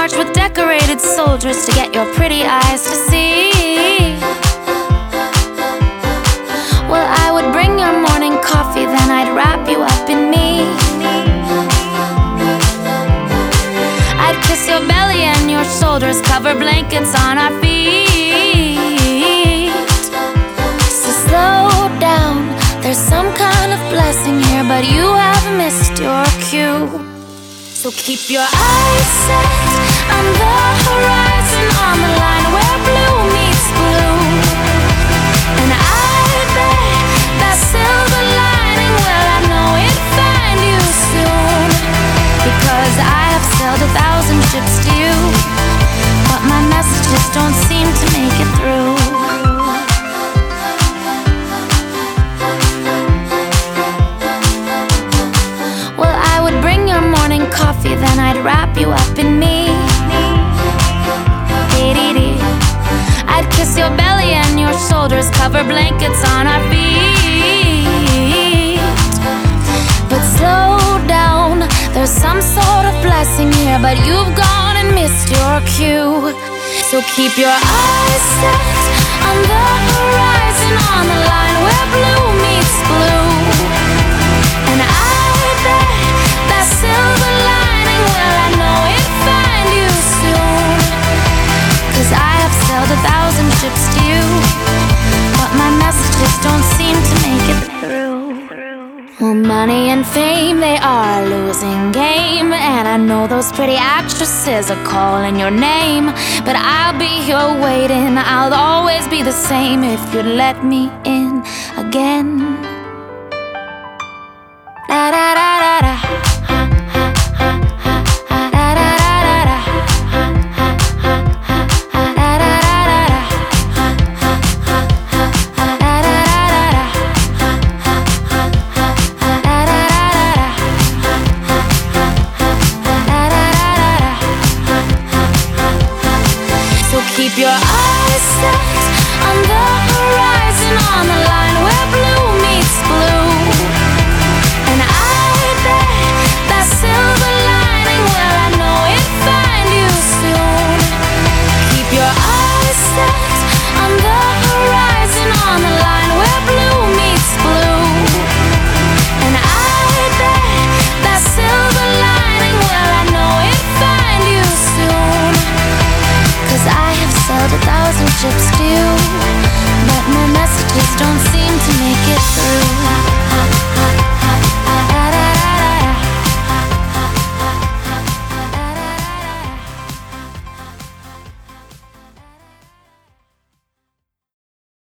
charged with decorated soldiers to get your pretty eyes to see. Well, I would bring your morning coffee, then I'd wrap you up in me. I'd kiss your belly and your shoulders, cover blankets on our feet. So slow down, there's some kind of blessing here, but you have missed your cue. So keep your eyes set on the horizon, on the line where blue meets blue. And I bet that silver lining, well, I know it'll find you soon. Because I have sailed 1,000 ships to you, but my messages don't seem to make it through. Well, I would bring your morning coffee, then I'd wrap you up in me. I'd kiss your belly and your shoulders, cover blankets on our feet. But slow down, there's some sort of blessing here, but you've gone and missed your cue. So keep your eyes set on the horizon, on the line where blue meets blue. And I bet that silver lining, well, I know it'll find you soon. 'Cause I have sailed 1,000 ships to you, but my messages don't seem to make it through. Well, money and fame, they are a losing game, and I know those pretty actresses are calling your name. But I'll be here waiting, I'll always be the same if you'd let me in again. Da da da da da. Keep your eyes set on the horizon, on the line where blue meets blue. And I bet that silver lining, well, I know it'll find you soon. Keep your eyes set on the horizon, on the line where blue meets blue. And I bet that silver lining, well, I know it'll find you soon. 'Cause I have sailed 1,000 ships too, but my messages don't seem to make it through.